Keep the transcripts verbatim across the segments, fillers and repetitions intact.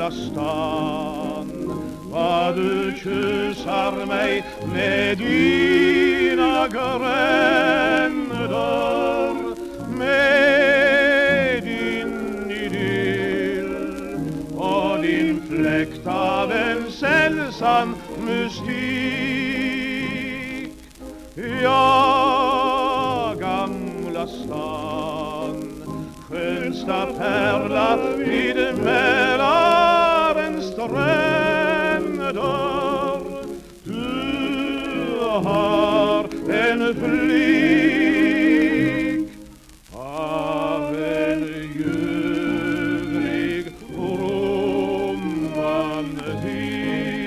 gamla stan. Vad du kyssar mig med dina gränder, med din idyll och din fläkt av en sällsam mystik. Ja, gamla stan, skönsta pärla vid Mälarens stränder. Du har en flik av en ljuvlig romantik.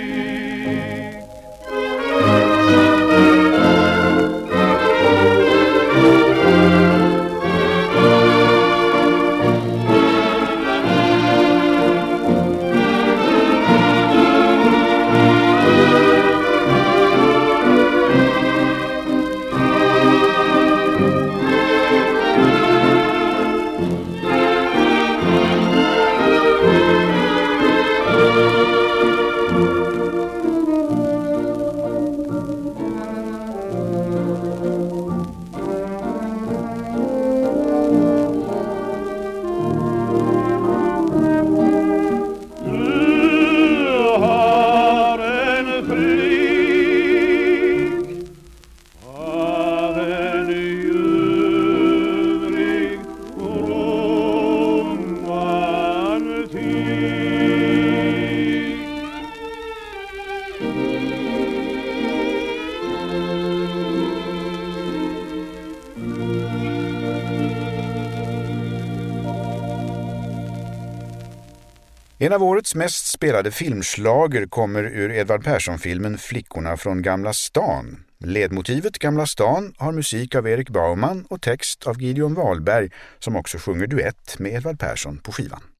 En av årets mest spelade filmslager kommer ur Edvard Persson-filmen Flickorna från Gamla stan. Ledmotivet Gamla stan har musik av Erik Baumann och text av Gideon Wahlberg som också sjunger duett med Edvard Persson på skivan.